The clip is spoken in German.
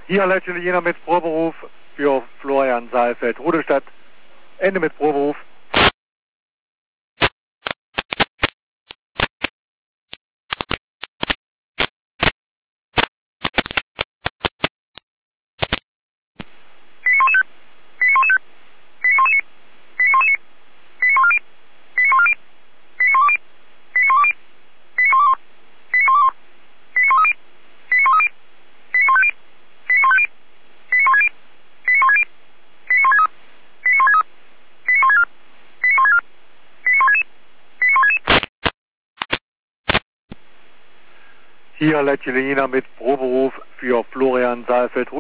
Hier letzte Jena mit Proberuf für Florian Saalfeld, Rudestadt. Ende mit Proberuf. Hier letzte Jena mit Proberuf für Florian Saalfeld.